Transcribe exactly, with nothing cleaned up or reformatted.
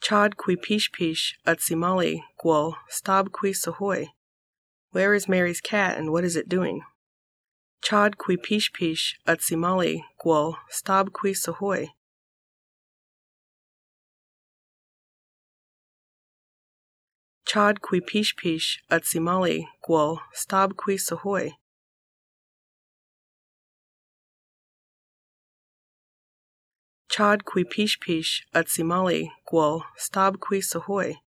Chod qui pish pish utsimali gwal stab qui sahoy. Where is Mary's cat and what is it doing? Chod qui pish pish utsimali gwal stab qui sahoy. Chod qui pish pish utsimali gwal stab qui sahoy. Chod qui pish pish utsimali gwal stab qui sahoy.